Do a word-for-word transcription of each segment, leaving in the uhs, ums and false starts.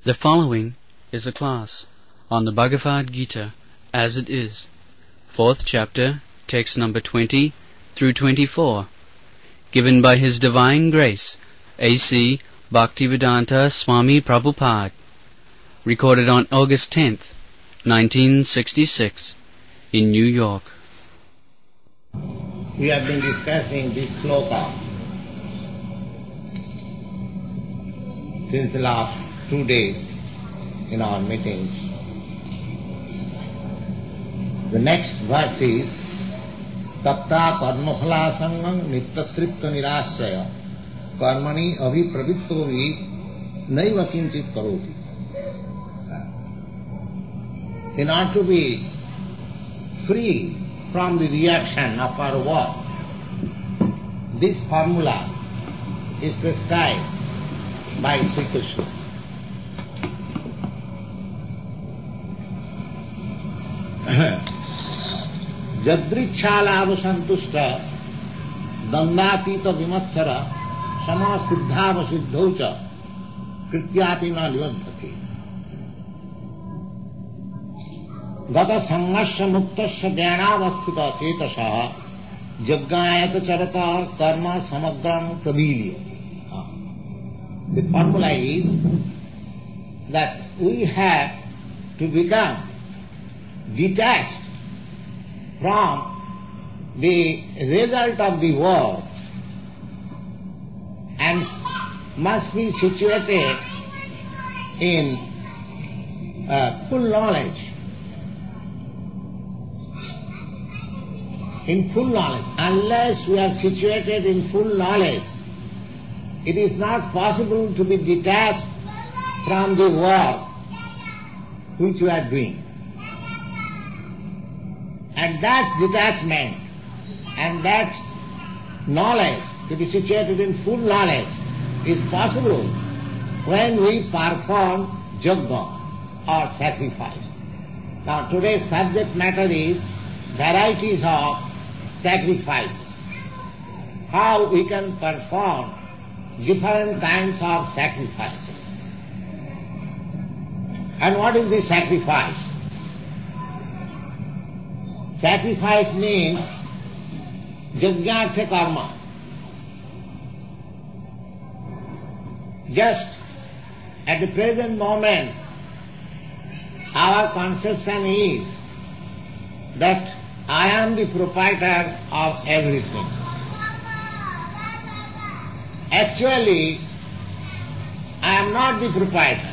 The following is a class on the Bhagavad Gita as it is, fourth chapter, text number twenty through twenty-four, given by His Divine Grace, A C Bhaktivedanta Swami Prabhupada, recorded on August tenth, nineteen sixty-six, in New York. We have been discussing this sloka since the last two days in our meetings. The next verse is Tapta karmaphala sangam nittatripta nirasraya karmani abhipravittovi naiva kinchit karoti. In order to be free from the reaction of our work, this formula is prescribed by Sri Krishna. Jadrichalav santushta dandatita vimatsara sama siddhava siddhaucha krityapi na livadhati gata sangasya muktasya dhyanavasthita chetasah jagayata charata karma samagram pravilya. The formula is that we have to become detached from the result of the work and must be situated in uh, full knowledge. In full knowledge. Unless we are situated in full knowledge, it is not possible to be detached from the work which we are doing. And that detachment and that knowledge, to be situated in full knowledge, is possible when we perform yajna or sacrifice. Now today's subject matter is varieties of sacrifices. How we can perform different kinds of sacrifices. And what is the sacrifice? Sacrifice means yajnartha karma. Just at the present moment, our conception is that I am the proprietor of everything. Actually, I am not the proprietor.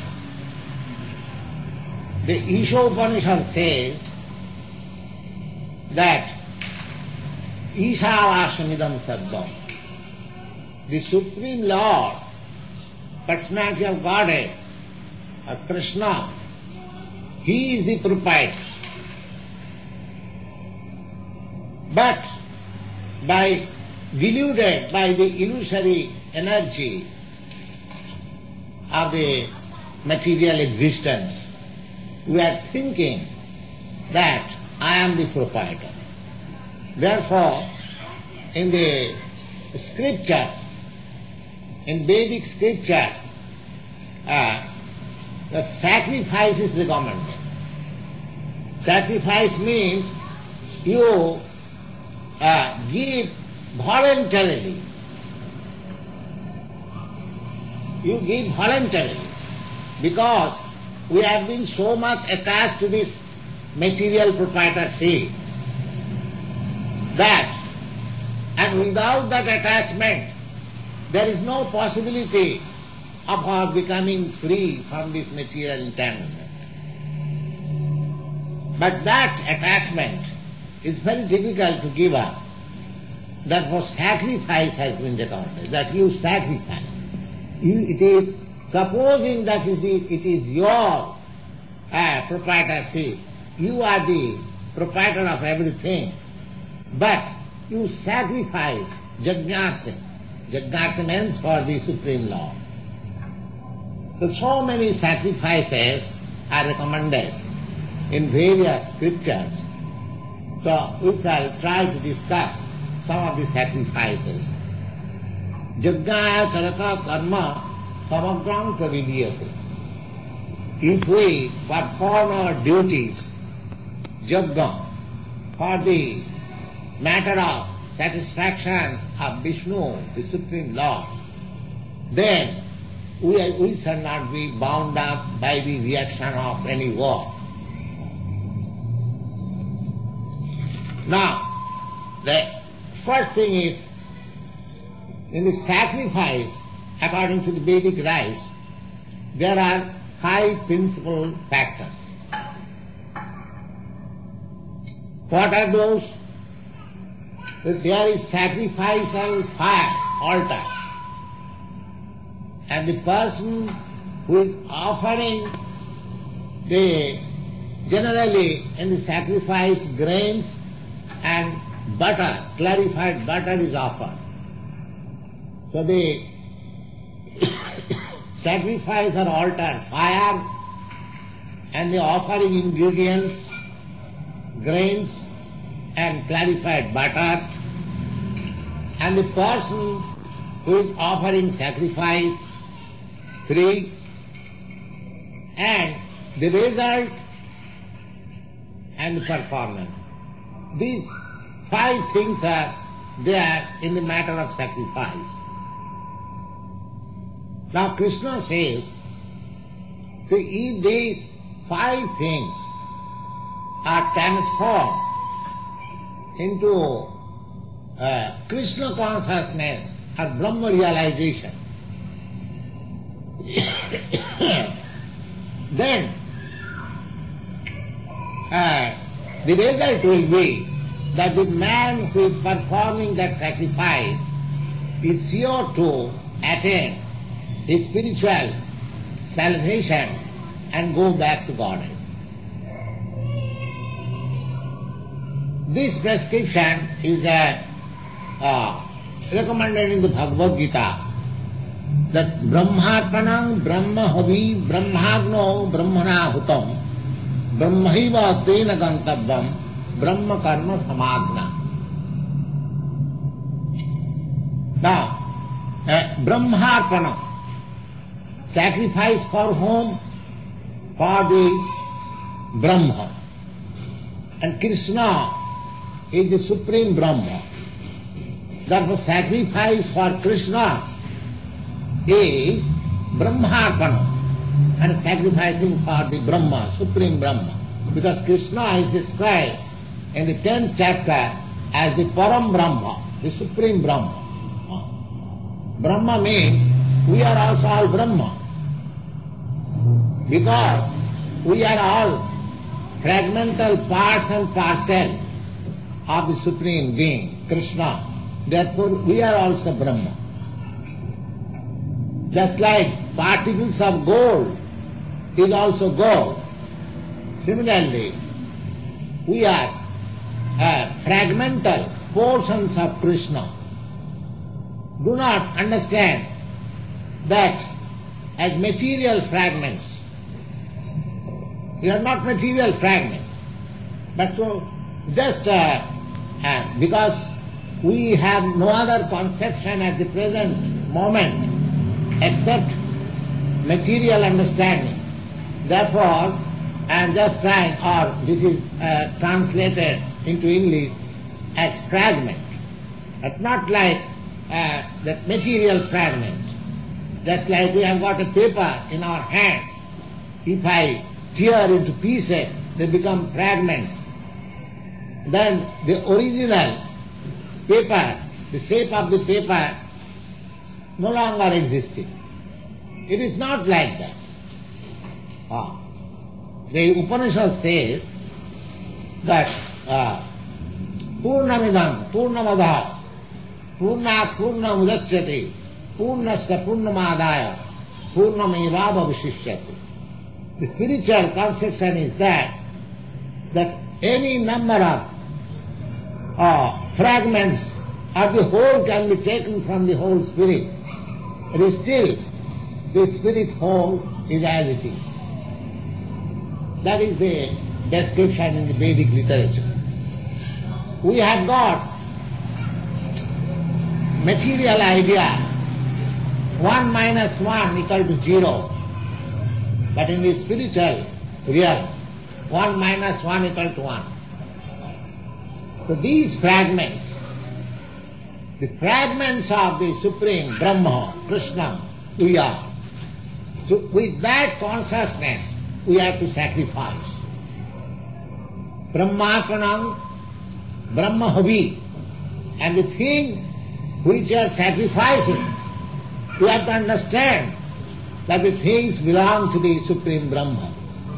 The Isha Upanishad says that Ishavasamidam Sarvam, the Supreme Lord, personality of Godhead, or Krishna, He is the proprietor. But by deluded by the illusory energy of the material existence, we are thinking that I am the proprietor. Therefore, in the scriptures, in Vedic scriptures, uh, the sacrifice is recommended. Sacrifice means you uh, give voluntarily. You give voluntarily because we have been so much attached to this material proprietorship that, and without that attachment, there is no possibility of our becoming free from this material entanglement. But that attachment is very difficult to give up. Therefore sacrifice has been recommended, that you sacrifice. You, it is, supposing that it is, it is your uh, proprietorship, you are the proprietor of everything, but you sacrifice yajnartha. Yajnartha means for the Supreme Lord. So, so many sacrifices are recommended in various scriptures. So we shall try to discuss some of the sacrifices. Yajnaya charaka karma samagram pravidiyate. if we perform our duties, yajna, for the matter of satisfaction of Vishnu, the Supreme Lord, then we, are, we shall not be bound up by the reaction of any war. Now, the first thing is, in the sacrifice, according to the Vedic rites, there are five principal factors. What are those? That there is sacrificial fire, altar, and the person who is offering the, generally in the sacrifice, grains and butter, clarified butter is offered. So the sacrifice or altar, fire, and the offering ingredients, grains and clarified butter, and the person who is offering sacrifice, three, and the result and the performance. These five things are there in the matter of sacrifice. Now Krishna says that if these five things are transformed into uh, Krishna consciousness or Brahma realization, then uh, the result will be that the man who is performing that sacrifice is sure to attain his spiritual salvation and go back to Godhead. This prescription is uh, uh, recommended in the Bhagavad Gita, that Brahmarpanam Brahma Havi Brahmagno Brahmana Hutam Brahmaiva Tena Gantabvam Brahma Karma Samagna. Now, uh, Brahmarpanam, sacrifice for whom? For the Brahma. And Krishna is the Supreme Brahma. Therefore sacrifice for Krishna is Brahmarpana, and sacrificing for the Brahma, Supreme Brahma. Because Krishna is described in the tenth chapter as the Param Brahma, the Supreme Brahma. Brahma means we are also all Brahma. Because we are all fragmental parts and parcels of the Supreme Being, Krishna. Therefore we are also Brahma. Just like particles of gold is also gold, similarly we are uh, fragmental portions of Krishna. Do not understand that as material fragments. We are not material fragments, but so just uh, uh, because we have no other conception at the present moment except material understanding. Therefore, I am just trying, or this is uh, translated into English as fragment, but not like uh, the material fragment. Just like we have got a paper in our hand. If I tear into pieces, they become fragments. Then the original paper, the shape of the paper, no longer existing. It is not like that. Ah. The Upanishad says that uh, Purnamidam, Purnamada, Purnat Purnamudachyati, Purnasya Purnamadaya, Purnamevava Vishishyati. The spiritual conception is that that any number of uh, fragments of the whole can be taken from the whole spirit, but still the spirit whole is as it is. That is the description in the Vedic literature. We have got material idea, one minus one equal to zero. But in the spiritual realm, one minus one equal to one. So these fragments, the fragments of the Supreme Brahma, Krishna, we are. So with that consciousness, we have to sacrifice. Brahmapanam, Brahmahavi, and the thing which you are sacrificing, you have to understand that the things belong to the Supreme Brahma.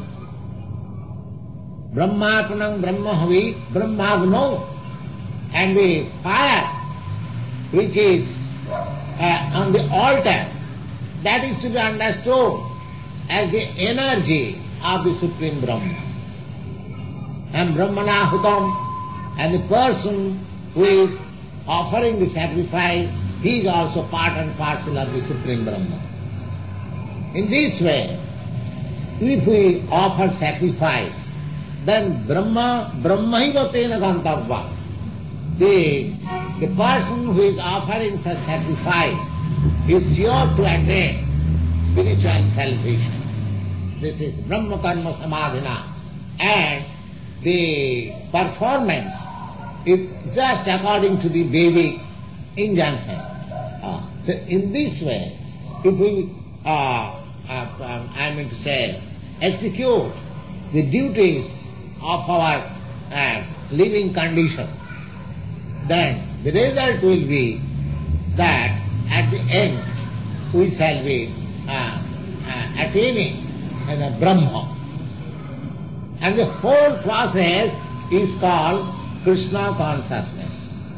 Brahmapanam, Brahmahavi, Brahmagno, and the fire which is uh, on the altar, that is to be understood as the energy of the Supreme Brahma. And Brahmana Hutam, and the person who is offering the sacrifice, he is also part and parcel of the Supreme Brahma. In this way, if we offer sacrifice, then Brahma, Brahmaiva tena gantavva. The, the person who is offering such sacrifice is sure to attain spiritual salvation. This is Brahma Karma Samadhina. And the performance is just according to the Vedic injunction. Uh, so in this way, if we, uh, uh, um, I mean to say, execute the duties of our uh, living condition, then the result will be that at the end we shall be uh, uh, attaining uh, Brahma. And the whole process is called Krishna consciousness.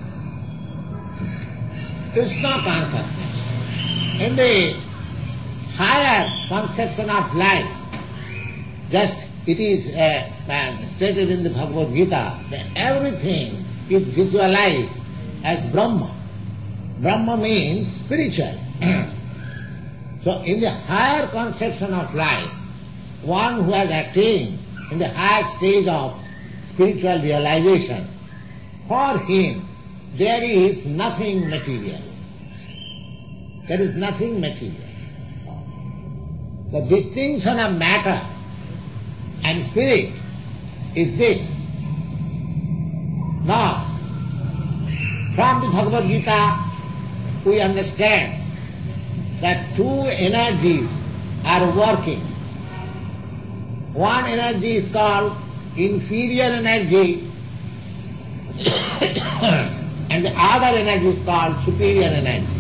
Krishna consciousness. In the higher conception of life, just it is uh, uh, stated in the Bhagavad Gita that everything is visualized as Brahma. Brahma means spiritual. So in the higher conception of life, one who has attained in the higher stage of spiritual realization, for him there is nothing material. There is nothing material. The distinction of matter and spirit is this. Now, from the Bhagavad Gita, we understand that two energies are working. One energy is called inferior energy and the other energy is called superior energy.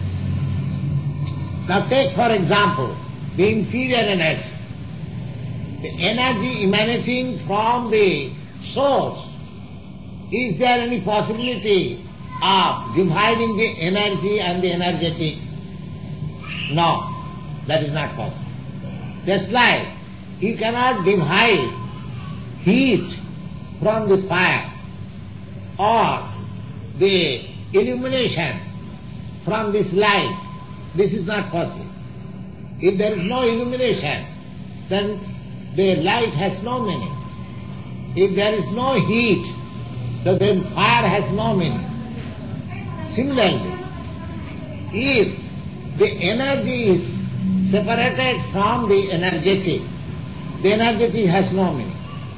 Now take for example the inferior energy. The energy emanating from the source. Is there any possibility of dividing the energy and the energetic? No, that is not possible. Just like you cannot divide heat from the fire or the illumination from this light. This is not possible. If there is no illumination, then the light has no meaning. If there is no heat, then fire has no meaning. Similarly, if the energy is separated from the energetic, the energetic has no meaning.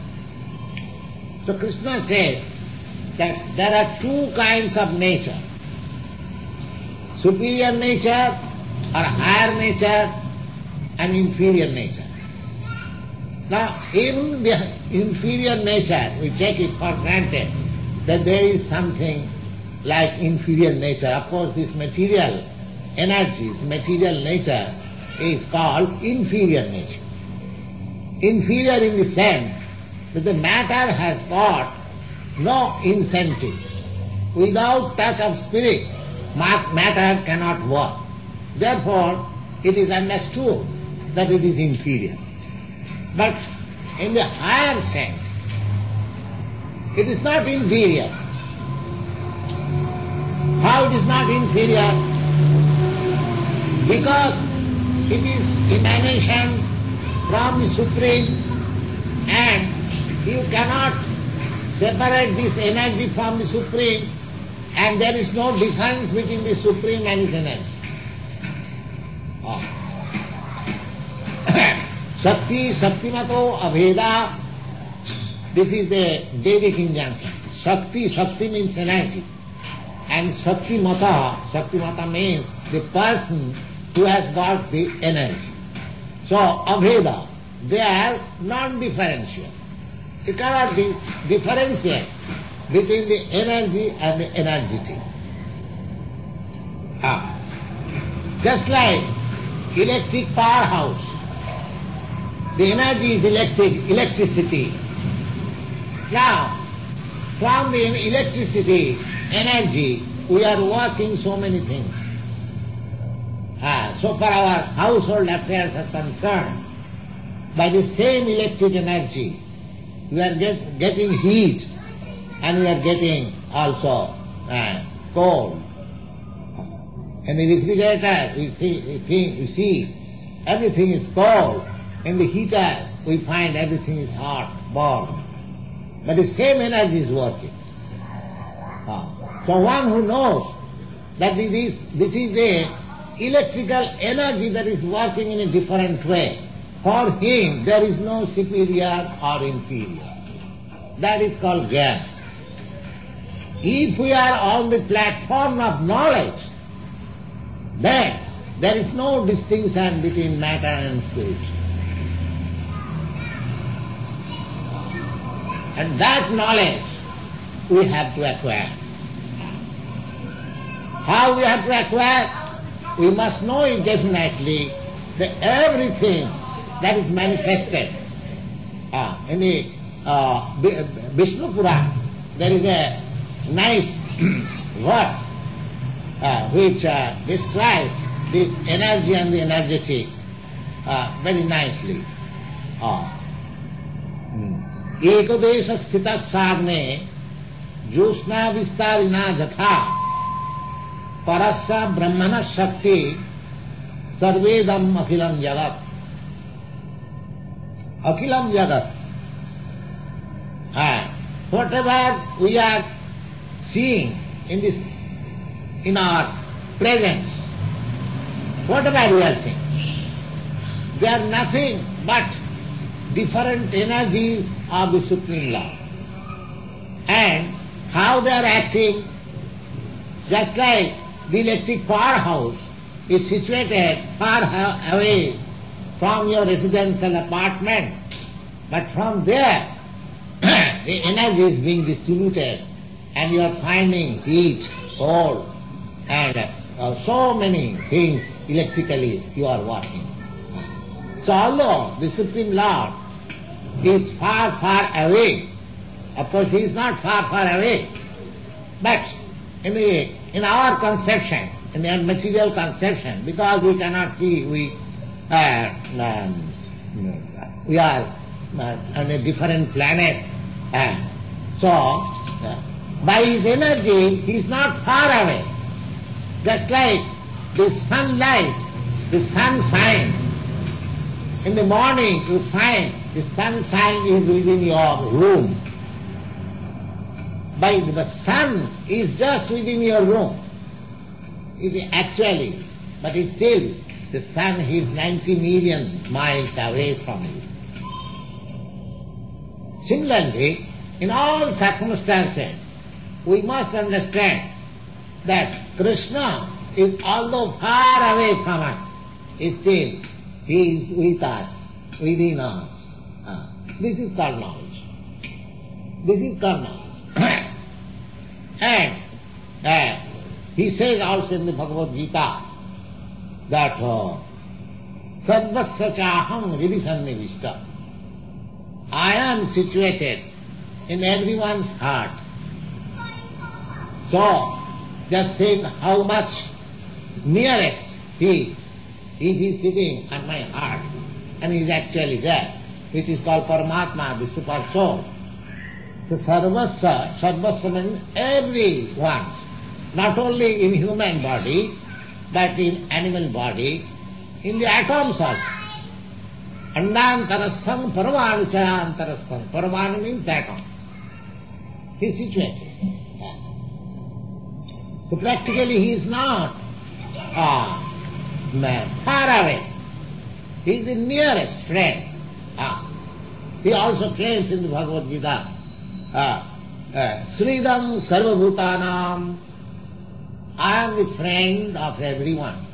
So Krishna says that there are two kinds of nature. Superior nature or higher nature and inferior nature. Now, in the inferior nature, we take it for granted that there is something like inferior nature. Of course, this material energies, material nature is called inferior nature. Inferior in the sense that the matter has got no incentive. Without touch of spirit, matter cannot work. Therefore, it is understood that it is inferior. But in the higher sense, it is not inferior. How it is not inferior? Because it is emanation from the Supreme, and you cannot separate this energy from the Supreme, and there is no difference between the Supreme and his energy. Oh. Shakti, Shaktimato, Abheda. This is the Vedic injunction. Shakti, Shakti means energy. And Shaktimata, Shaktimata means the person who has got the energy. So, Abheda, they are non-differential. You cannot di- differentiate between the energy and the energety. Ah. Just like electric powerhouse, the energy is electric, electricity. Now, from the electricity, energy, we are working so many things. Ah, so far our household affairs are concerned, by the same electric energy, we are get, getting heat and we are getting also uh, cold. In the refrigerator, we see, we, think, we see everything is cold. In the heater, we find everything is hot, warm. But the same energy is working. Ah. So one who knows that this is, this is the electrical energy that is working in a different way, for him there is no superior or inferior. That is called Gyan. If we are on the platform of knowledge, then there is no distinction between matter and spirit. And that knowledge we have to acquire. How we have to acquire? We must know it definitely that everything that is manifested. Uh, in the uh, Vishnu Purana, there is a nice verse uh, which uh, describes this energy and the energetic uh, very nicely. Uh, Ekadesh sthita sagne josna vistarina jatha parasya brahmana shakti sarvedam akhilam jagat. Akhilam jagat. Ah, whatever we are seeing in this, in our presence, whatever we are seeing, they are nothing but different energies of the Supreme Lord. And how they are acting, just like the electric powerhouse is situated far away from your residential apartment, but from there the energy is being distributed and you are finding heat, cold, and uh, so many things electrically you are working. So although the Supreme Lord is far, far away, of course he is not far, far away, but in, the, in our conception, in the material conception, because we cannot see, we, uh, um, we are uh, on a different planet, uh, so uh, by his energy he is not far away. Just like the sunlight, the sunshine, in the morning you find the sunshine is within your room. By the sun is just within your room. It is actually, but it's still the sun is ninety million miles away from you. Similarly, in all circumstances, we must understand that Krishna is, although far away from us, is still he is with us, within us. Ah, this is called knowledge. This is called knowledge. And uh, he says also in the Bhagavad Gita that Sarvasya chaham hridisannivishta. I am situated in everyone's heart. So, just think how much nearest he is. If he is sitting on my heart and he is actually there, which is called Paramatma, the Super Soul. So Sarvasya, Sarvasya means everyone, not only in human body, but in animal body, in the atoms also. Andantarastham Paramanu Chayantarastham. Paramanu means atom. He is situated. So practically he is not ah, man, far away. He is the nearest friend. Ah. He also claims in the Bhagavad Gita, ah, uh, Sridham Sarvabhutanam, I am the friend of everyone.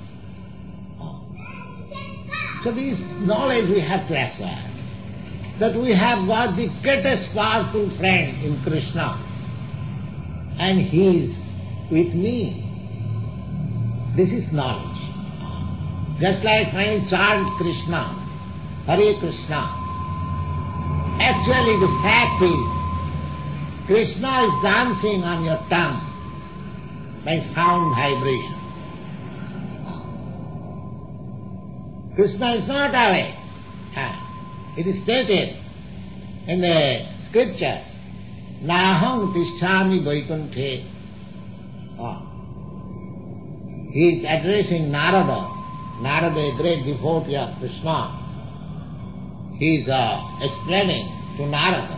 So this knowledge we have to acquire, that we have got the greatest powerful friend in Krishna, and he is with me. This is knowledge. Just like when you chant Krishna, Hare Krishna, actually the fact is, Krishna is dancing on your tongue by sound vibration. Krishna is not away. It is stated in the scriptures, Naham Tishtami Vaikunthe. He is addressing Narada. Narada, a great devotee of Krishna. He is uh, explaining to Narada,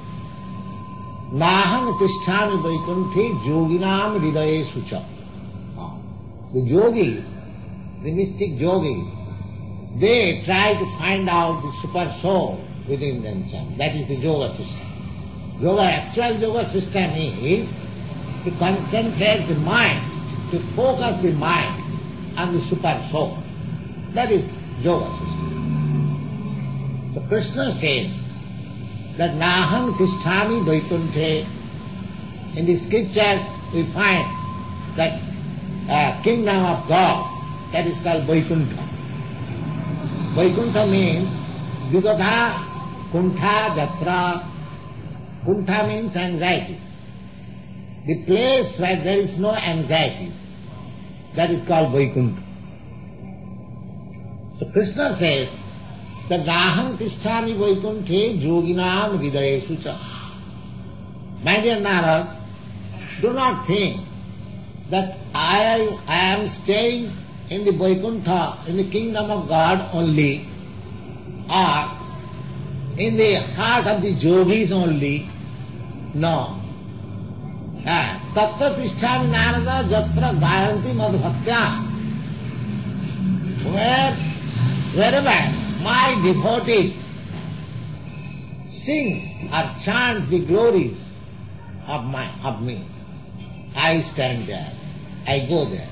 Naham Tishtami Vaikunthe Yoginam Hridaye Sucha. The yogi, the mystic yogi, they try to find out the super soul within themselves. That is the yoga system. Yoga, actual yoga system is to concentrate the mind, to focus the mind on the super soul. That is yoga system. So Krishna says that Naham Tishtami Vaikunthe. In the scriptures we find that uh, kingdom of God, that is called Vaikuntha. Vaikuntha means Vigatha, Kuntha, Jatra. Kuntha means anxieties. The place where there is no anxieties, that is called Vaikuntha. So Krishna says that Naham Tishtami Vaikunthe Yoginam Hridayesu Cha. My dear Narad, do not think that I, I am staying in the Vaikuntha, in the kingdom of God only, or in the heart of the yogis only. No. Tattva Tishtami Narada Jatra Gayanti Madhbhaktya. Where, wherever my devotees sing or chant the glories of my of me, I stand there, I go there.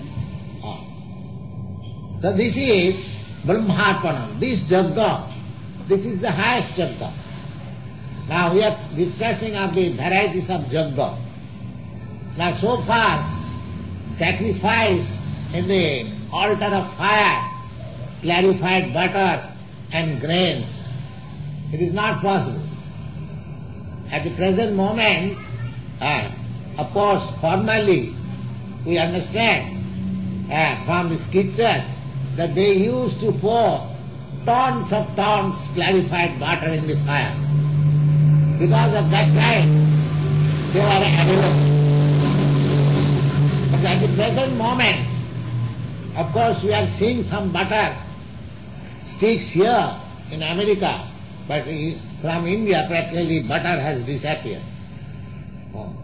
So this is Brahmarpanam, this Jagga, this is the highest Jagga. Now we are discussing of the varieties of Jagga. Now so far, sacrifice in the altar of fire, clarified butter and grains, it is not possible. At the present moment, uh, of course, formally, we understand uh, from the scriptures that they used to pour tons of tons clarified butter in the fire. Because of that time, they were available. But at the present moment, of course, we are seeing some butter sticks here in America, but from India practically butter has disappeared. Oh.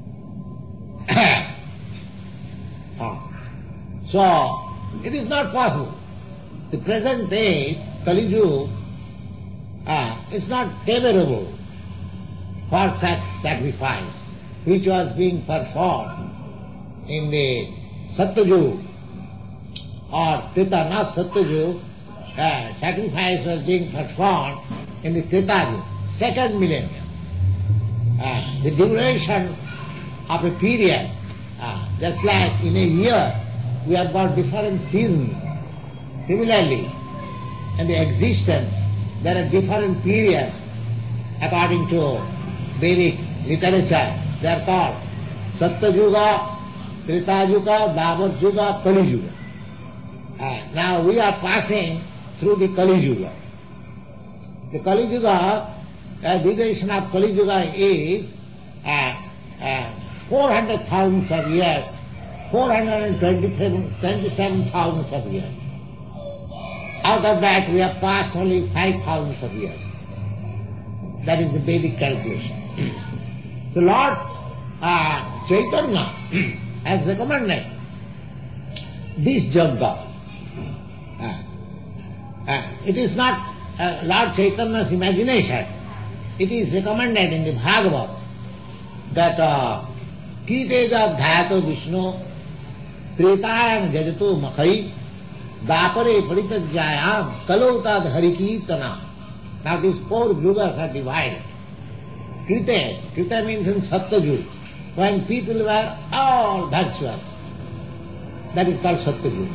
Oh. So, it is not possible. The present day, Kali Yuga, uh, is not favorable for such sacrifice, which was being performed in the Satyayuga or Treta, not Satyayuga, uh, sacrifice was being performed in the Treta Yuga, second millennium. Uh, the duration of a period, uh, just like in a year, we have got different seasons. Similarly, in the existence, there are different periods according to Vedic literature. They are called Satyayuga, Treta Yuga, Dwapar Yuga, Kali Yuga. Uh, now we are passing through the Kali Yuga. The Kali Yuga, the duration of Kali Yuga is uh, uh, four hundred thousand of years, four hundred twenty-seven thousand of years. Out of that we have passed only five thousand of years. That is the Vedic calculation. The Lord uh, Chaitanya has recommended this Jagga. Uh, Uh, it is not uh, Lord Chaitanya's imagination. It is recommended in the Bhagavad that Kiteja Dhyato Vishnu Tretayam Jajato Makai Dapare Paritajayam Kalotad Harikirtana. Now these four yugas are divided. Krita, Krita means in Satyajug, when people were all virtuous. That is called Satyajug.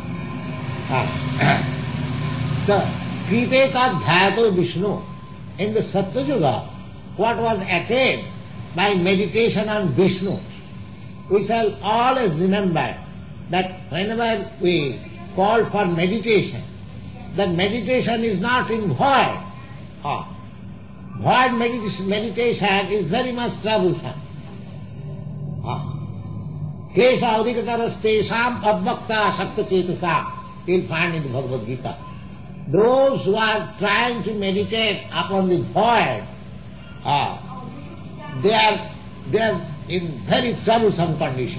Ah. So, Kriteta Dhyato Vishnu. In the Satyajug, what was attained by meditation on Vishnu? We shall always remember that whenever we call for meditation, that meditation is not in void. Oh. Void meditation, meditation is very much troublesome. Klesha adhikataraste-sham advakta sakta-chetasam. You'll find in the Bhagavad Gita. Those who are trying to meditate upon the void, uh, they are they are in very troublesome condition.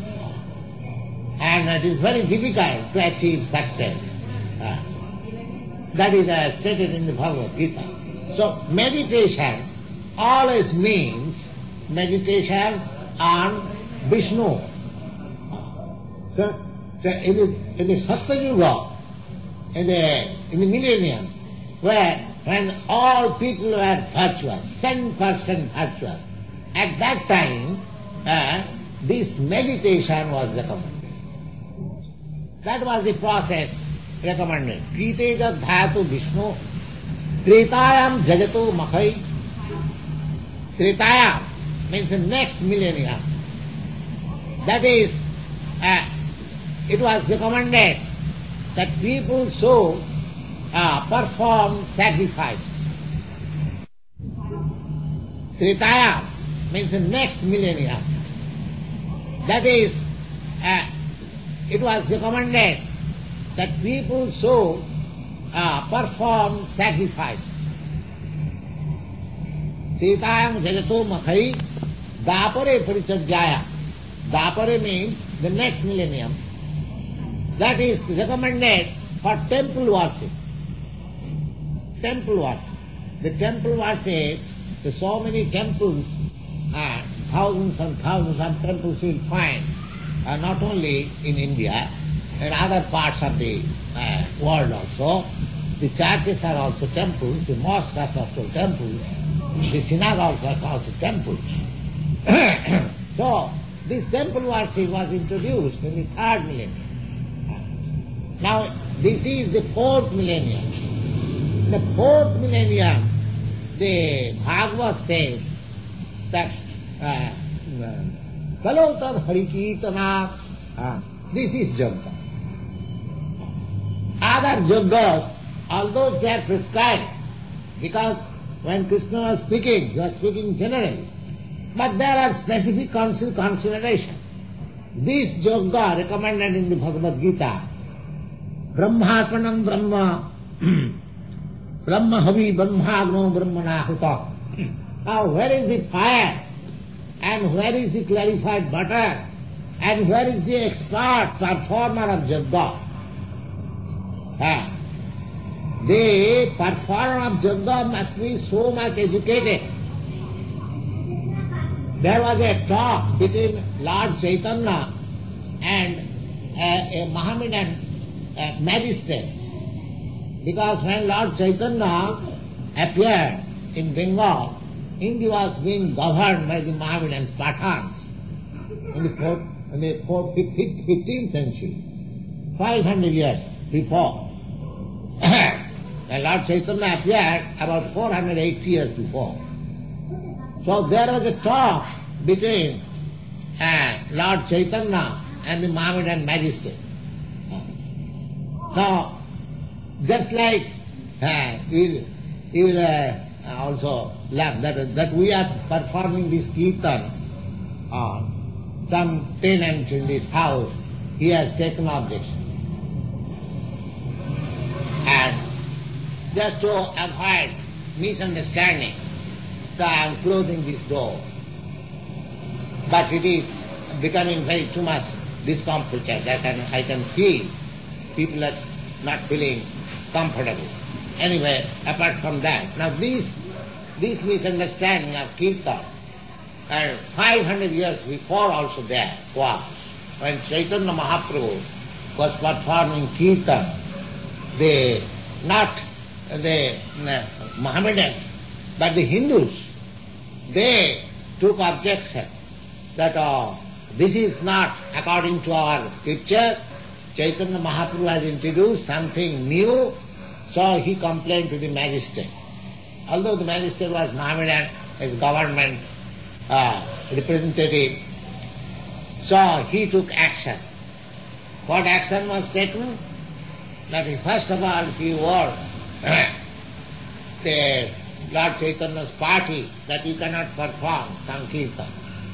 And it is very difficult to achieve success. Uh, that is uh, stated in the Bhagavad Gita. So meditation always means meditation on Vishnu. So, so in the, in the Satyayuga, in the, in the millennium, where when all people were virtuous, ten percent virtuous, at that time uh, this meditation was recommended. That was the process recommended. Kriteja Dhyato Vishnu Tretayam Jajato Makai. Tretayam means the next millennium. That is, uh, it was recommended that people should uh, perform sacrifices. Tretayam means the next millennium. That is, uh, it was recommended that people should uh, perform sacrifices. Tretayam jajato makhai dapare parichajaya. Dapare means the next millennium. That is recommended for temple worship. Temple worship. The temple worship, there are so many temples, uh, thousands and thousands of temples you will find, uh, not only in India, in other parts of the uh, world also. The churches are also temples, the mosques are also temples, the synagogues are also temples. So, this temple worship was introduced in the third millennium. Now, this is the fourth millennium. In the fourth millennium, the Bhagavad says that Kalotad Harikirtana, uh, this is Yajna. Other Yajnas, although they are prescribed, because when Krishna was speaking, he was speaking generally, but there are specific considerations. This yoga recommended in the Bhagavad Gita, Brahmapanam Brahma, Brahma Havi Brahmagno Brahmanahuta. Now where is the fire? And where is the clarified butter? And where is the expert performer of yoga? Ah. The performer of yoga must be so much educated. There was a talk between Lord Chaitanya and a, a Mohammedan uh, magistrate. Because when Lord Chaitanya appeared in Bengal, India was being governed by the Mohammedans, Pathans, in the, fourth, in the fourth, fifteenth century, five hundred years before. When Lord Chaitanya appeared about four hundred eighty years before. So there was a talk between uh, Lord Chaitanya and the Mohammedan magistrate. Now, just like uh, you, you will uh, also learn that, that we are performing this kirtan on some tenant in this house, he has taken objection. And just to avoid misunderstanding, so I am closing this door. But it is becoming very too much discomfort. I can, I can feel people are not feeling comfortable. Anyway, apart from that, now this, this misunderstanding of Kirtan, and five hundred years before also there was, when Chaitanya Mahaprabhu was performing Kirtan, the, not the uh, Mohammedans, but the Hindus, they took objection that uh, this is not according to our scripture. Chaitanya Mahaprabhu has introduced something new, so he complained to the magistrate. Although the magistrate was Mohammedan, his government uh, representative, so he took action. What action was taken? That he, first of all he warned the Lord Chaitanya's party that you cannot perform Sankirtan.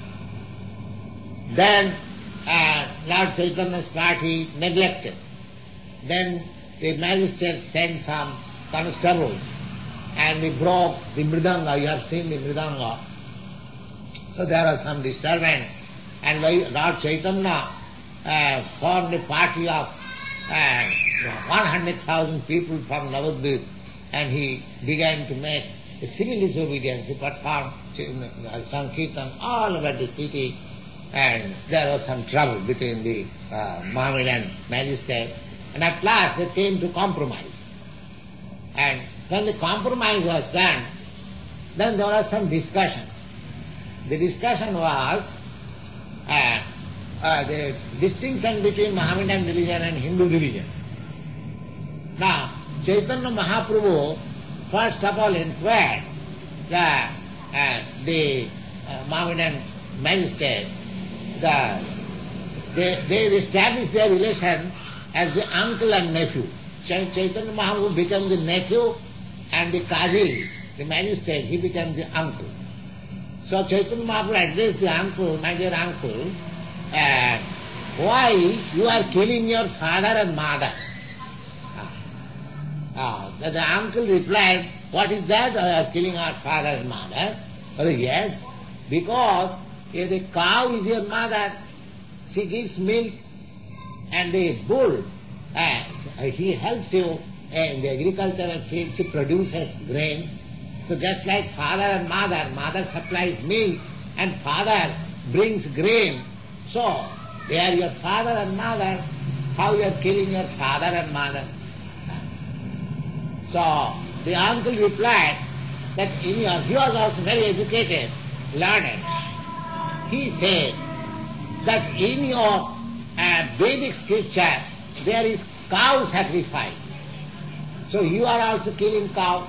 Then uh, Lord Chaitanya's party neglected. Then the magistrate sent some constables and they broke the mridanga. You have seen the mridanga. So there was some disturbance, and Lord Chaitanya uh, formed a party of uh, one hundred thousand people from Navadvip, and he began to make a civil disobedience. He performed Sankirtan all over the city, and there was some trouble between the uh, Mohammedan magistrate, and at last they came to compromise. And when the compromise was done, then there was some discussion. The discussion was uh, uh, the distinction between Mohammedan religion and Hindu religion. Now, Chaitanya Mahaprabhu first of all inquired the, uh, the uh, Mohammedan magistrate. The, they, they established their relation as the uncle and nephew. Chaitanya Mahaprabhu became the nephew, and the Qazi, the magistrate, he became the uncle. So Chaitanya Mahaprabhu addressed the uncle, my dear uncle, uh, why you are killing your father and mother? Uh, the, the uncle replied, what is that? You are killing our father and mother. Oh, yes, because if the cow is your mother, she gives milk, and the bull, uh, he helps you in the agricultural field, she produces grains. So just like father and mother, mother supplies milk and father brings grain. So they are your father and mother, how you are killing your father and mother? So the uncle replied that in your, he was also very educated, learned. He said that in your uh, Vedic scripture there is cow sacrifice. So you are also killing cow.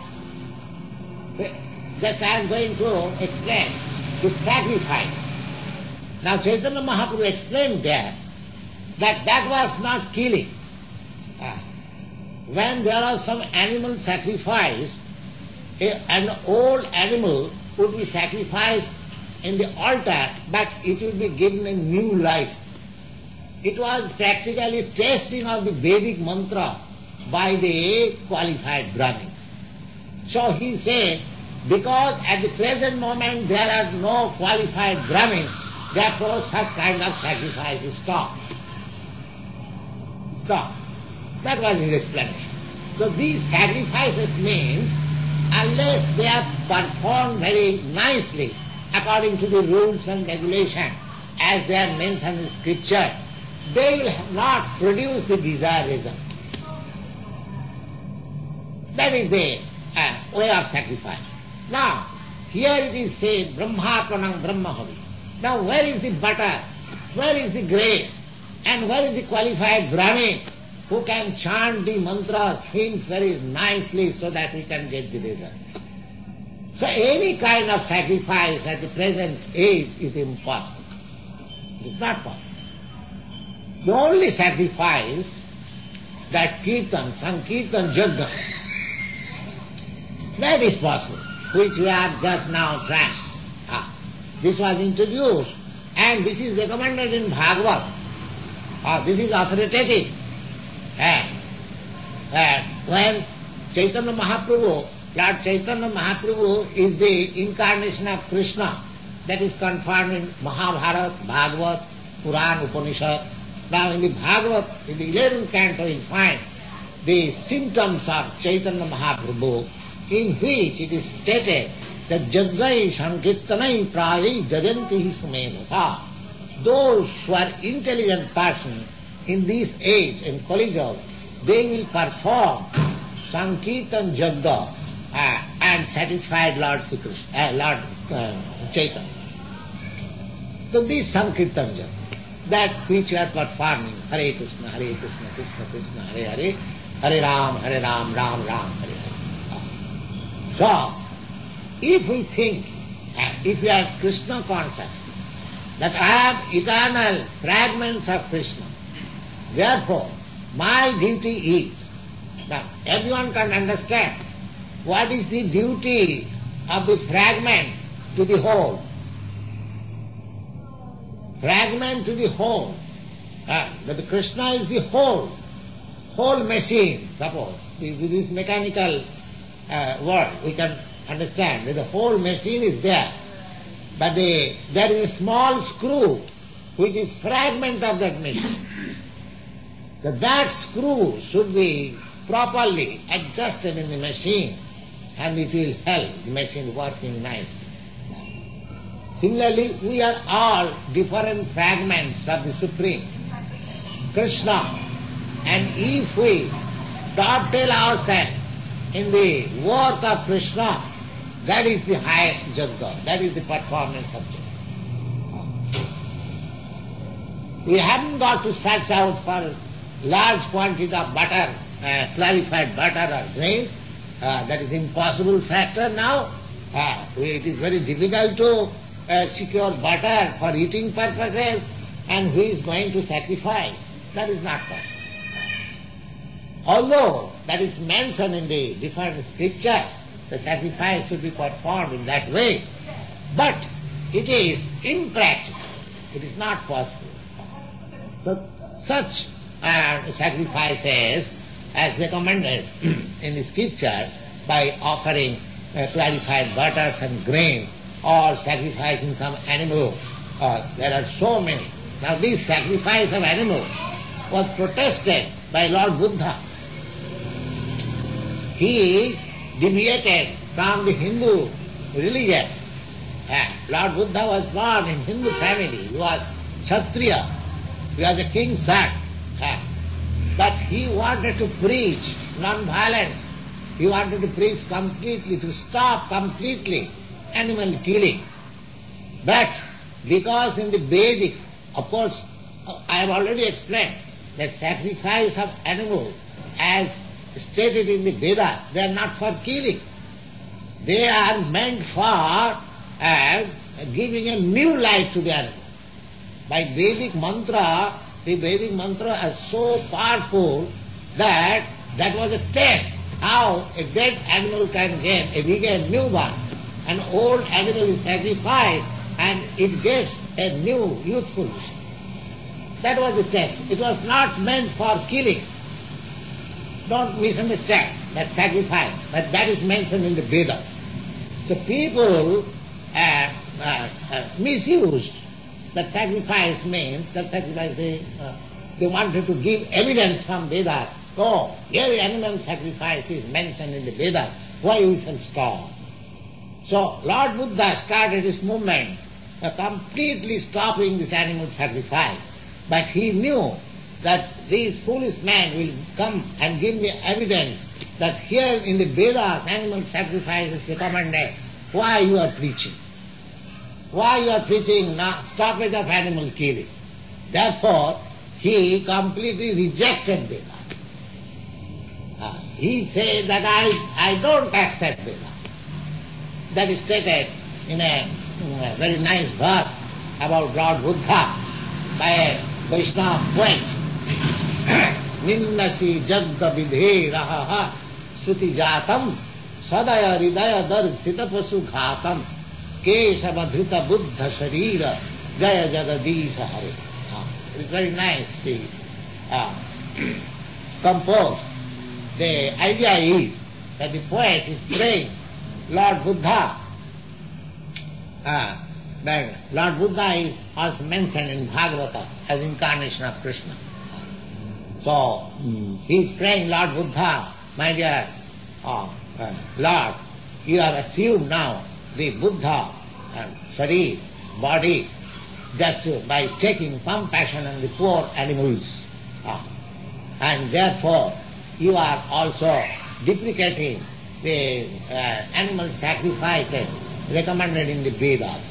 That I am going to explain the sacrifice. Now Chaitanya Mahaprabhu explained there that that was not killing. Uh, when there was some animal sacrifice, a, an old animal would be sacrificed in the altar, but it would be given a new life. It was practically testing of the Vedic mantra by the qualified Brahmins. So he said, because at the present moment there are no qualified Brahmins, therefore such kind of sacrifice is stopped. Stop. That was his explanation. So these sacrifices means, unless they are performed very nicely according to the rules and regulations as they are mentioned in scripture, they will not produce the desired result. That is the uh, way of sacrifice. Now, here it is said, Brahmatmanam Brahmahavi. Now, where is the butter? Where is the grain? And where is the qualified Brahmin who can chant the mantras, hymns very nicely so that we can get the result? So, any kind of sacrifice at the present age is impossible. It is not possible. The only sacrifice that Kirtan, Sankirtan Yajna, that is possible, which we are just now trying. Ah, this was introduced, and this is recommended in Bhagavad. Ah, this is authoritative. And, and when Chaitanya Mahaprabhu, Lord Chaitanya Mahaprabhu is the incarnation of Krishna, that is confirmed in Mahabharata, Bhagavad, Puran, Upanishad. Now in the Bhagavad, in the eleventh canto, you find the symptoms of Chaitanya Mahaprabhu, in which it is stated that Jaggai Sankirtanai Prayai Jajanti Sumenasa. Those who are intelligent persons in this age, in Kali Yuga, they will perform Sankirtan Jagga uh, and satisfy Lord Sri Krishna, uh, Lord uh, Chaitanya. So this Sankirtan Jagga, that which you are performing, Hare Krishna, Hare Krishna, Krishna Krishna, Hare Hare, Hare Ram, Hare Ram, Ram Ram, Hare Hare. So, if we think, uh, if we are Krishna conscious, that I have eternal fragments of Krishna, therefore my duty is, now everyone can understand what is the duty of the fragment to the whole. Fragment to the whole. Uh, but the Krishna is the whole, whole machine, suppose. This mechanical uh, word we can understand that the whole machine is there. But the, there is a small screw which is fragment of that machine. That, that screw should be properly adjusted in the machine and it will help the machine working nicely. Similarly, we are all different fragments of the Supreme, Krishna. And if we dovetail ourselves in the work of Krishna, that is the highest jagga, that is the performance of jagga. We haven't got to search out for large quantity of butter, uh, clarified butter or grains. Uh, that is impossible factor now. Uh, it is very difficult to uh, secure butter for eating purposes, and who is going to sacrifice? That is not possible. Although that is mentioned in the different scriptures, the sacrifice should be performed in that way, but it is impractical. It is not possible. So such uh, sacrifices, as recommended in the scripture, by offering uh, clarified butters and grain, or sacrificing some animal, uh, there are so many. Now this sacrifice of animal was protested by Lord Buddha. He deviated from the Hindu religion. Uh, Lord Buddha was born in Hindu family. He was Kshatriya. He was a king's son. Uh, but he wanted to preach non-violence. He wanted to preach completely, to stop completely animal killing. But because in the Vedic, of course, I have already explained that sacrifice of animals, as stated in the Vedas, they are not for killing. They are meant for uh, giving a new life to the animal. By Vedic mantra, the Vedic mantra are so powerful that that was a test how a dead animal can get a bigger new one. An old animal is sacrificed and it gets a new youthfulness. That was the test. It was not meant for killing. Don't misunderstand that sacrifice, but that is mentioned in the Vedas. So people uh, uh, uh, misused that sacrifice means, that sacrifice they, uh, they wanted to give evidence from Vedas. Oh, here the animal sacrifice is mentioned in the Vedas, why we shall stop? So Lord Buddha started this movement, uh, completely stopping this animal sacrifice. But he knew that this foolish man will come and give me evidence that here in the Vedas animal sacrifice is recommended. Why you are preaching? Why you are preaching not stoppage of animal killing? Therefore, he completely rejected Vedas. Uh, he said that I, I don't accept Vedas. That is stated in a, in a very nice verse about Lord Buddha by a Vaishnava poet. Ninnasi jagga vidhe raha suti jatam sadaya ridaya darsita pasu ghatam kesavadhrita buddha sharira jaya jagadisa hare. It's very nice, the uh, composed. The idea is that the poet is praying Lord Buddha. Uh, but Lord Buddha is also mentioned in Bhagavata as incarnation of Krishna. So mm, he is praying, Lord Buddha, my dear uh, uh, Lord, you have assumed now the Buddha and Sharir, body, just to, by taking compassion on the poor animals. Uh, and therefore you are also deprecating the uh, animal sacrifices recommended in the Vedas.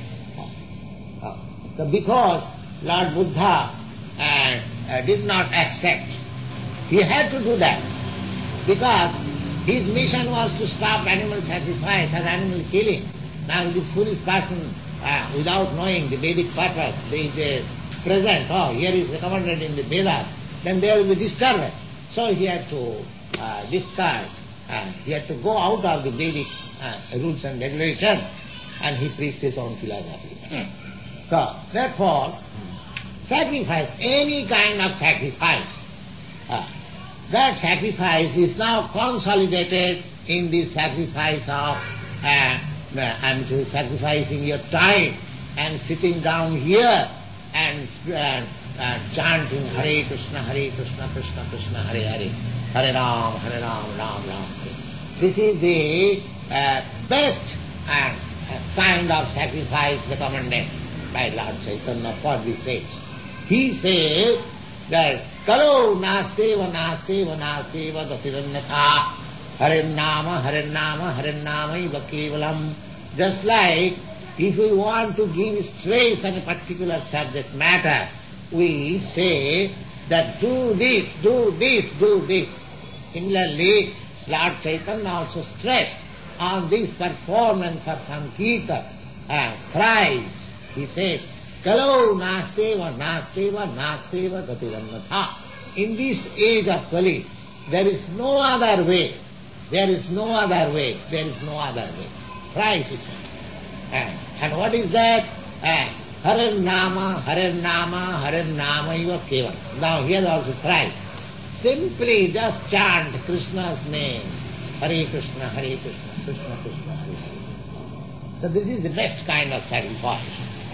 Uh, uh, so because Lord Buddha uh, uh, did not accept, he had to do that, because his mission was to stop animal sacrifice and animal killing. Now this foolish person, uh, without knowing the Vedic purpose, they, they present, oh, here is recommended in the Vedas, then there will be disturbance. So he had to uh, discard, uh, he had to go out of the Vedic uh, rules and regulations, and he preached his own philosophy. Mm. So, therefore, sacrifice, any kind of sacrifice, uh, that sacrifice is now consolidated in the sacrifice of, uh, I'm sacrificing your time and sitting down here and uh, uh, chanting Hare Krishna, Hare Krishna, Krishna Krishna, Hare Hare, Hare Ram, Hare Ram, Ram Ram. This is the uh, best uh, kind of sacrifice recommended by Lord Chaitanya for this age. He says that Kalo nasteva nasteva nasteva gatirannatha Hare Nama Hare Nama Hare Nama iva kevalam. Just like if we want to give stress on a particular subject matter, we say that do this, do this, do this. Similarly, Lord Chaitanya also stressed on this performance of Sankirtan, uh, thrice. He said, Kalo nasteva nasteva nasteva gatirannatha. In this age of Kali, there is no other way. There is no other way. There is no other way. Thrice it said. And, and what is that? Uh, Hare Nama, Hare Nama, Hare Nama iva kevalam. Now here also thrice. Simply just chant Krishna's name. Hare Krishna, Hare Krishna, Krishna Krishna, Hare Hare. So this is the best kind of sacrifice.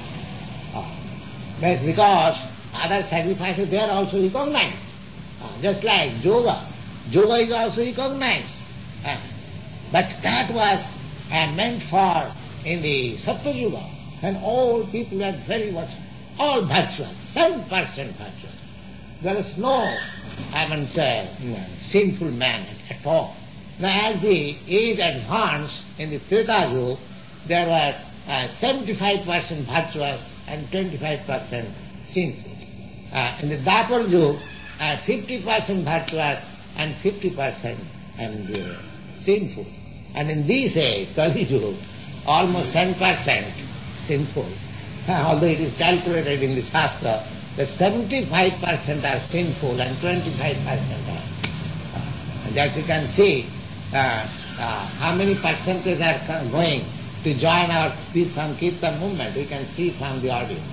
Uh, but because other sacrifices they are also recognized. Uh, just like yoga. Yoga is also recognized. Uh, but that was uh, meant for in the Satya Yuga, when all people were very much, all virtuous, seven percent virtuous. There is no, I mean, say, sinful man at all. Now as the age advanced in the Treta Yuga, there were uh, seventy-five percent virtuous and twenty-five percent sinful. Uh, in the Dwapar Yuga, uh, fifty percent virtuous and fifty percent and uh, sinful. And in this age, Kali Yuga, almost ten percent sinful. Uh, although it is calculated in the Shastra that seventy-five percent are sinful and twenty-five percent are. Uh, and that you can see uh, uh, how many percentage are going to join our this Sankirtan movement. We can see from the audience.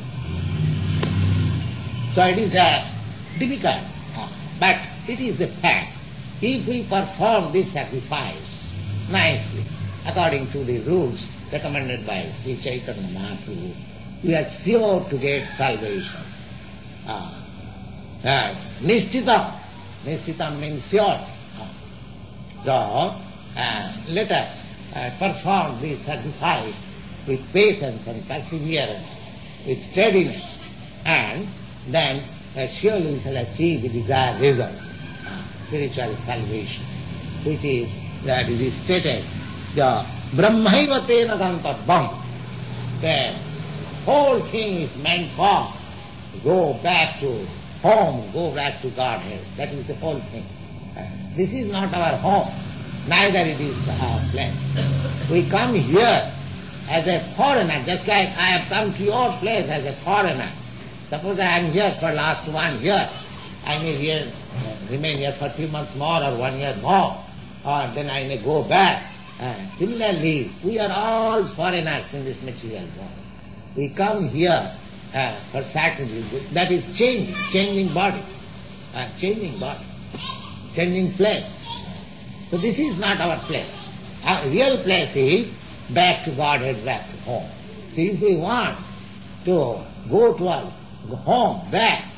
So it is uh, difficult, uh, but it is the fact. If we perform this sacrifice nicely, according to the rules recommended by Sri Chaitanya Mahaprabhu, we are sure to get salvation. Uh, uh, Nishchitam. Nishchitam means sure. Uh, so, uh, let us uh, perform this sacrifice with patience and perseverance, with steadiness, and then uh, surely we shall achieve the desired result, uh, spiritual salvation, which is that it is stated, the Brahmaiva tena gantarbham. The whole thing is meant for go back to home, go back to Godhead. That is the whole thing. Uh, this is not our home, neither it is our place. We come here as a foreigner, just like I have come to your place as a foreigner. Suppose I am here for last one year, I may here, uh, remain here for three months more or one year more, or then I may go back. Uh, similarly, we are all foreigners in this material world. We come here uh, for certainty. That is changing, changing body, uh, changing body, changing place. So this is not our place. Our real place is back to Godhead, back to home. So if we want to go to our home, back,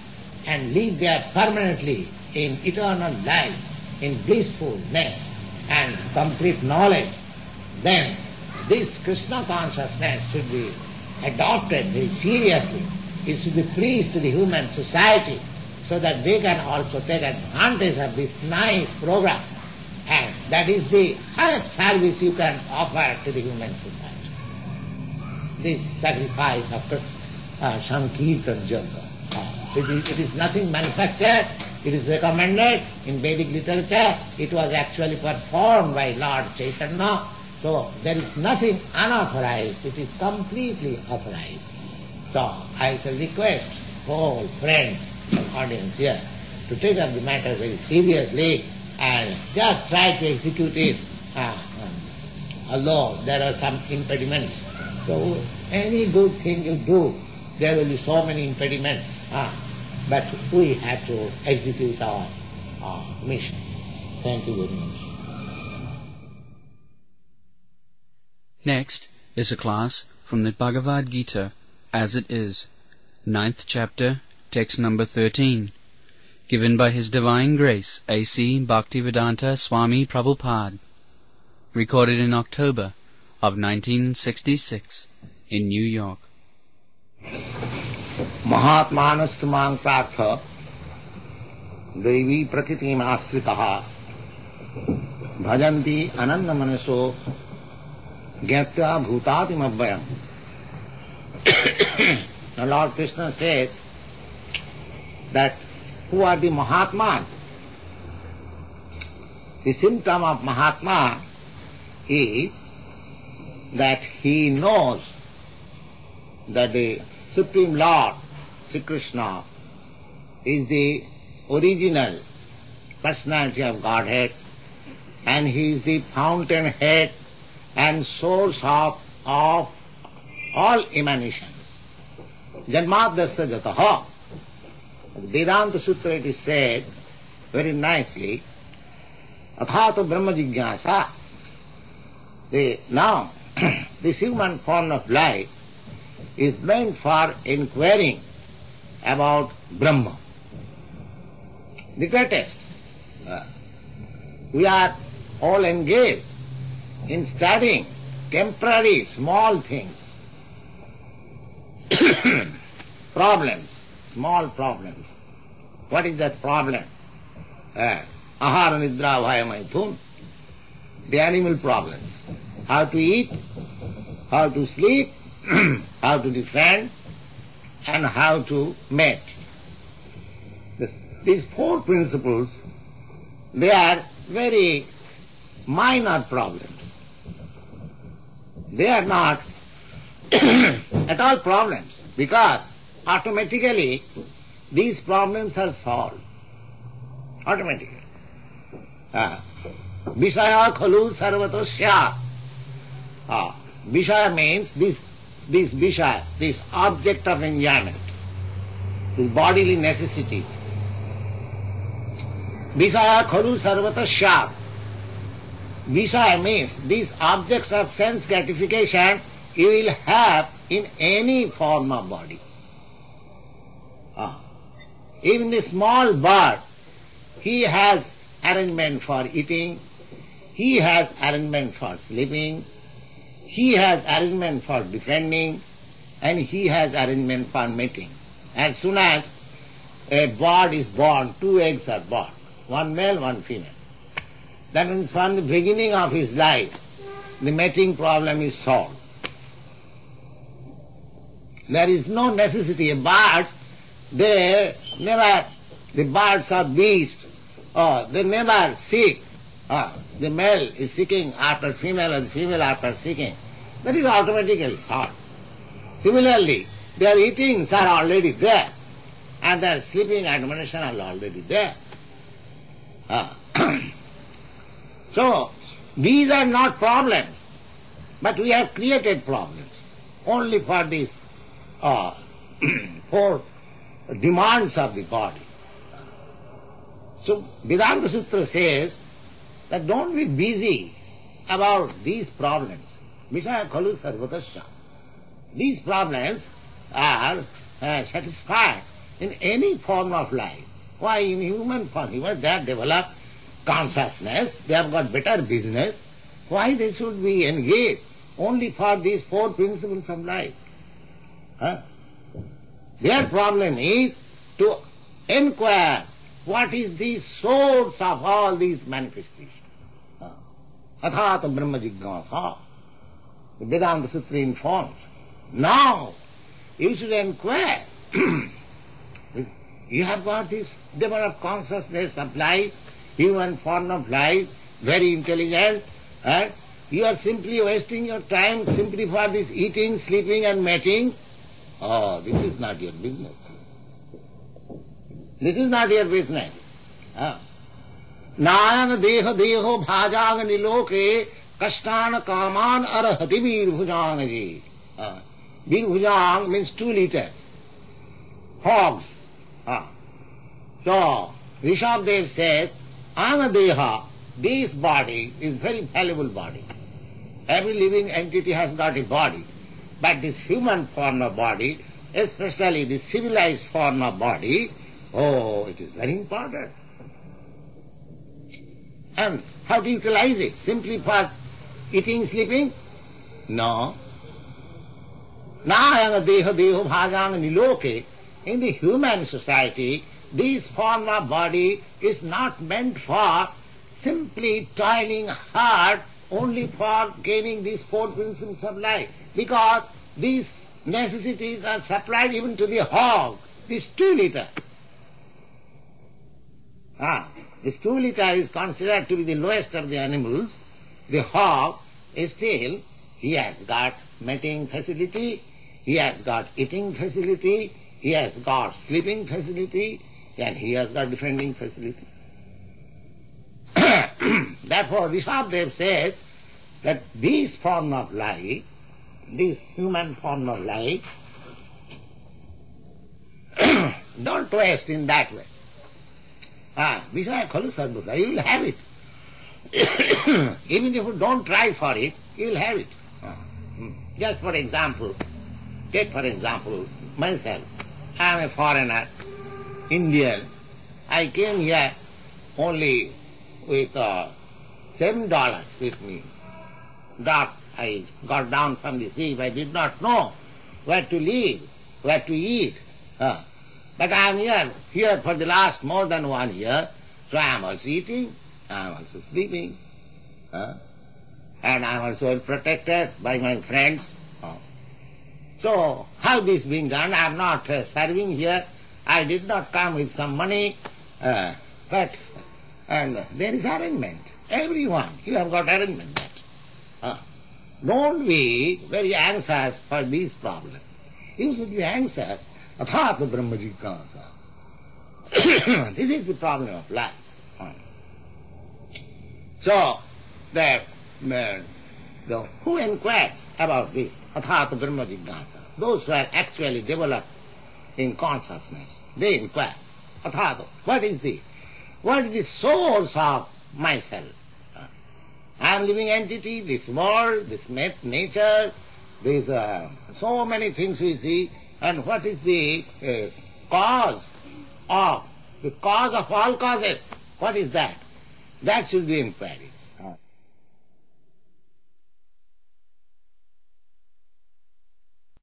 and live there permanently in eternal life, in blissfulness and complete knowledge, then this Krishna consciousness should be adopted very seriously. It should be preached to the human society so that they can also take advantage of this nice program. And that is the highest service you can offer to the human society. This sacrifice of uh, Sankirtan Yoga. Uh, it, is, it is nothing manufactured, it is recommended in Vedic literature, it was actually performed by Lord Chaitanya, so there is nothing unauthorized, it is completely authorized. So I shall request all friends and audience here to take up the matter very seriously and just try to execute it, uh, um, although there are some impediments. So any good thing you do, there will be so many impediments, uh, but we have to execute our, our mission. Thank you very much. Next is a class from the Bhagavad Gita as it is, ninth chapter, text number thirteen, given by His Divine Grace A C Bhaktivedanta Swami Prabhupada, recorded in October of nineteen sixty-six in New York. Mahatmanastumang prartha devi prakritim asritaha bhajanti ananda manaso gyatya bhutatim abhyam. The Lord Krishna says that who are the Mahatmas? The symptom of Mahatma is that he knows that the Supreme Lord, Sri Krishna, is the original personality of Godhead, and he is the fountainhead and source of, of all emanations. Janmadasya jataha. Vedanta Sutra it is said very nicely, Athato Brahma Jigyasa. The, now, this human form of life is meant for inquiring about Brahma, the greatest. Uh, we are all engaged in studying temporary small things, problems, small problems. What is that problem? Uh, Ahara Nidra Bhaya Maithun, the animal problems. How to eat, how to sleep, how to defend, and how to mate. This, these four principles, they are very minor problems. They are not at all problems, because automatically these problems are solved. Automatically. Ah. Vishaya khalu sarvatosya. Ah. Vishaya means this, this Vishaya, this object of enjoyment, this bodily necessities. Vishaya khalu sarvatosya. Vishaya means these objects of sense gratification you will have in any form of body. Ah. Even the small bird, he has arrangement for eating, he has arrangement for sleeping, he has arrangement for defending, and he has arrangement for mating. As soon as a bird is born, two eggs are born, one male, one female. That means from the beginning of his life, the mating problem is solved. There is no necessity. Birds, they never, the birds or beasts, oh, they never seek. Oh, the male is seeking after female and female after seeking. That is automatically solved. Similarly, their eatings are already there, and their sleeping admonition are already there. Ah. So, these are not problems, but we have created problems only for these uh, four demands of the body. So, Vedanta Sutra says that don't be busy about these problems. Vishaya khalu sarvatasya. These problems are uh, satisfied in any form of life. Why in human form? Human, they have developed consciousness, they have got better business. Why they should be engaged only for these four principles of life? Huh? Their problem is to inquire what is the source of all these manifestations. Athata Brahma Jignasa, the Vedanta Sutra informs. Now, you should inquire. You have got this developed consciousness of life, human form of life, very intelligent, and you are simply wasting your time simply for this eating, sleeping and mating. Oh, this is not your business. This is not your business. Nayan deha deho bhajang niloke kashtan kaman arahati virbhujang ji. Virbhujang means two liters. Hogs. So, Rishabdev says, Anadeha, this body is very valuable body. Every living entity has got a body. But this human form of body, especially the civilized form of body, oh, it is very important. And how to utilize it? Simply for eating, sleeping? No. Nayana deha deho bhajang niloke. In the human society, this form of body is not meant for simply toiling hard only for gaining these four principles of life. Because these necessities are supplied even to the hog, this two liter. Ah, this two liter is considered to be the lowest of the animals. The hog is still, he has got mating facility, he has got eating facility, he has got sleeping facility, and he has got defending facility. Therefore, Rishabdev says that this form of life, this human form of life, don't waste in that way. Ah, Vishaya Khalu Sarvata, you will have it. Even if you don't try for it, you will have it. Just for example, take for example myself. I am a foreigner, Indian. I came here only with uh, seven dollars with me. That I got down from the sea. I did not know where to live, where to eat. Uh, but I am here, here for the last more than one year. So I am also eating, I am also sleeping. Uh, and I am also well protected by my friends. Uh, so how this being done? I am not uh, serving here. I did not come with some money. Uh, but and there is arrangement. Everyone, you have got arrangement. Uh, don't be very anxious for these problems. You should be anxious about the Brahma Jignasa. This is the problem of life. Uh. So, the, uh, the, who inquires about this? Athata Brahma Jignasa. Those who are actually developed in consciousness, they inquire. Athata, what is this? What is the source of myself? Uh, I am living entity, this world, this nature, there's uh, so many things we see, and what is the uh, cause of, the cause of all causes? What is that? That should be inquiry.